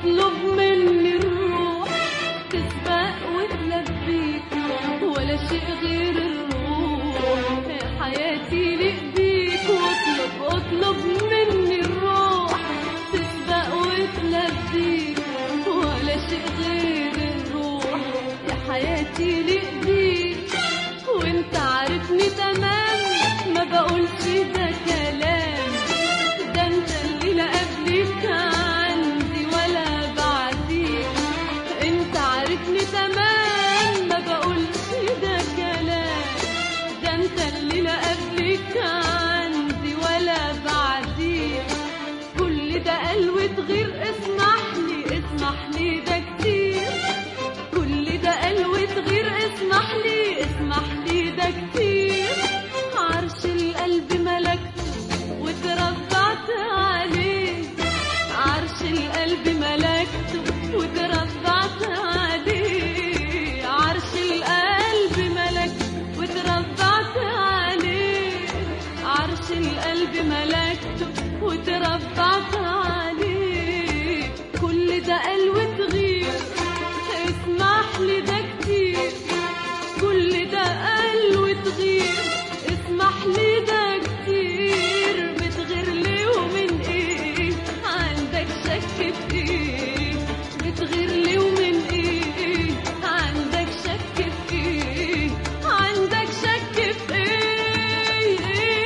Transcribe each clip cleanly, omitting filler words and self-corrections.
تطلب مني الروح تسبق وتلبيك ولا شيء غير الروح يا حياتي لإيديك. اطلب مني الروح تسبق وتلبيك ولا شيء غير الروح يا حياتي لإيديك. وانت عارفني تمام ما بقولش ده كلام، ده انت اللي لا قبلك عندي ولا بعديك. انت عارفني تمام ما بقولش ده كلام، ده انت اللي لا قبلك عندي ولا بعديك. كل ده قال وتغير اسمح لي ده كتير. كل ده قال وتغير اسمح لي ده كتير. عرش القلب ملكته وتربعت عليه، عرش القلب ملكته وتربعت عليه، عرش القلب ملكته وتربعت عليه، عرش القلب ملكته وتربعت عليه. كل ده قال وتغير اسمح لي ده كتير. كل ده قال وتغير اسمح لي ده كتير. بتغير ليه ومن ايه؟ عندك شك في ايه؟ بتغير ليه ومن ايه؟ عندك شك في ايه؟ عندك شك في ايه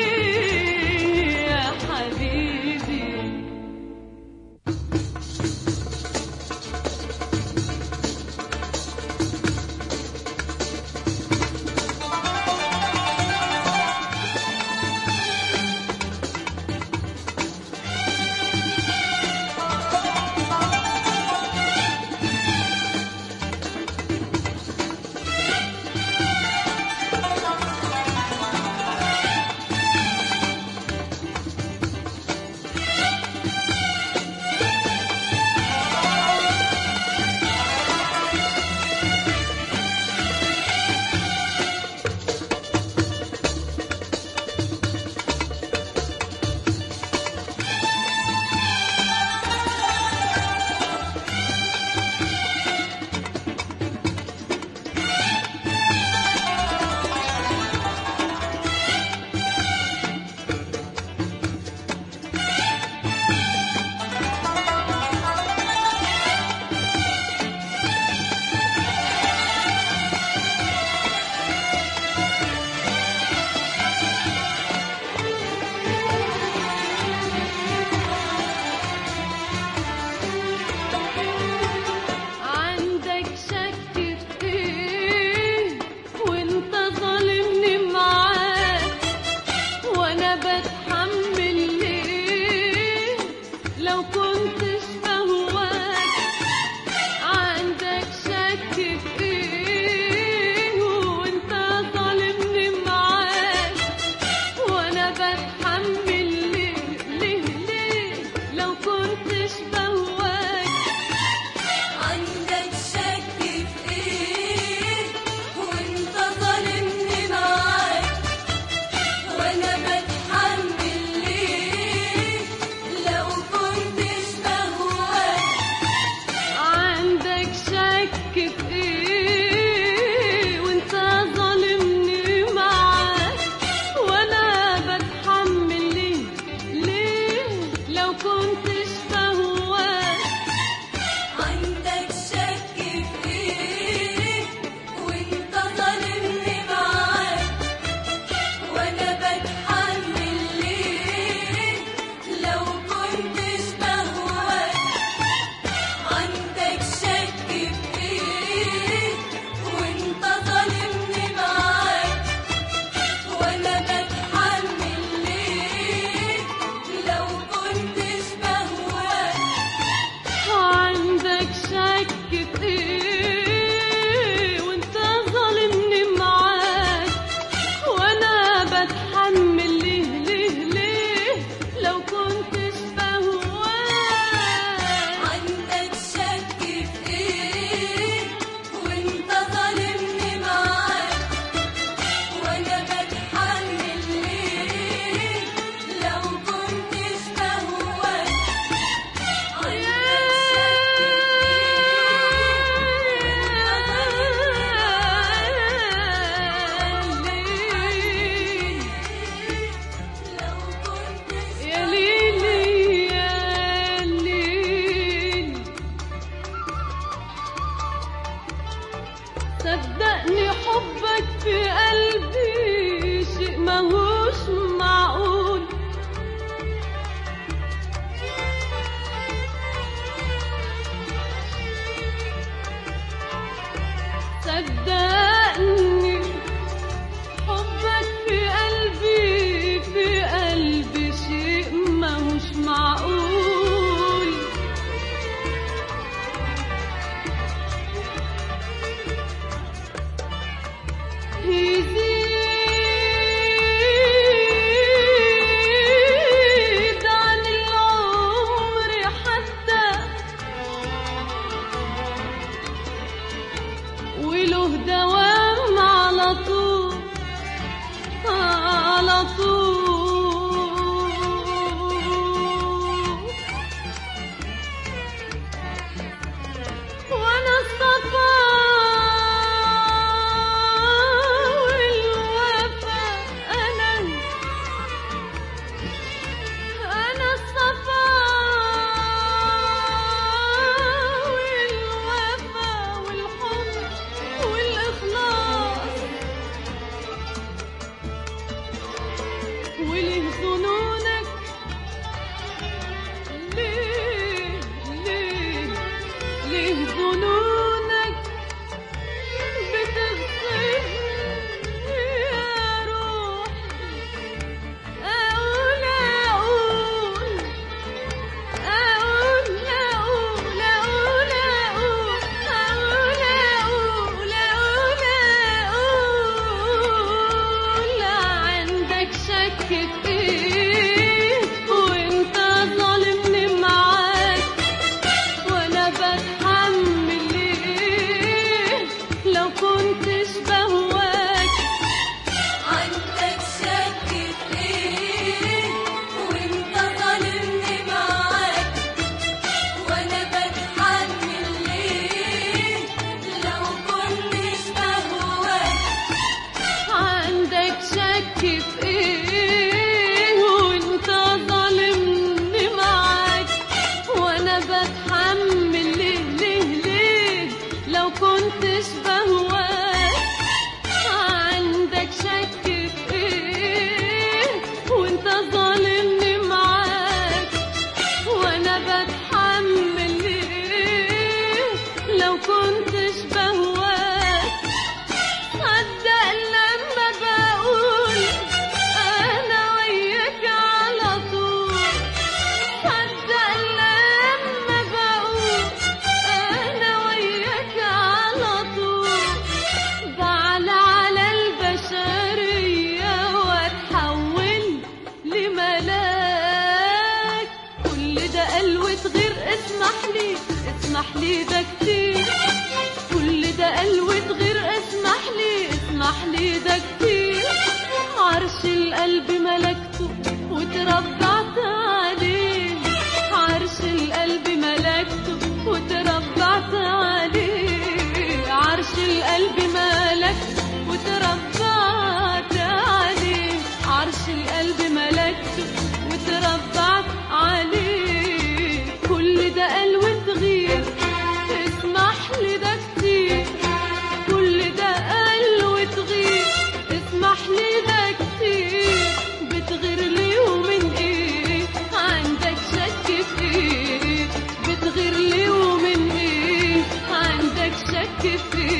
يا حبيبي؟ صدقني حبك في قلبي شيء ماهوش معقول. يزيد عن العمر حتى وله دوام على طول على طول. وانا الصفا والوفا انا الصفا والوفا والحب والاخلاص. وليه ظنونك ليه ظنونك بتغصبني يا روح أقول عندك شك في إيه وأنت ظالمني معاك وأنا بتحمل ليه لو كنتش بهواك. عندك شك في ايه وانت ظالمني معاك وانا بتحمل ليه لو كنتش بهواك. عندك شك في ايه وانت ظالمني معاك وانا بتحمل ليه لو كنتش بهواك. عندك شك في ايه وانت ظالمني معاك وانا بتحمل ليه لو كنتش بهواك. صدق لما بقول انا وياك على طول. صدق لما بقول انا وياك على طول. بعلى على البشرية واتحول لملاك. كل ده قلوة غير اسمح لي ده كتير. كل ده قلوة غير اسمح لي ده كتير. عرش القلب ملكته وتربعت عليه. عرش القلب ملكته وتربعت عليه. عرش القلب ملكته وتربعت عليه. عرش القلب ملكته وتربعت عليه. كل ده قلوة غير اسمح لي ده كتير. كل ده قلوة غير اسمح لي ده كتير. بتغير لي ومن ايه عندك شك في ايه. بتغير لي ومن ايه عندك شك في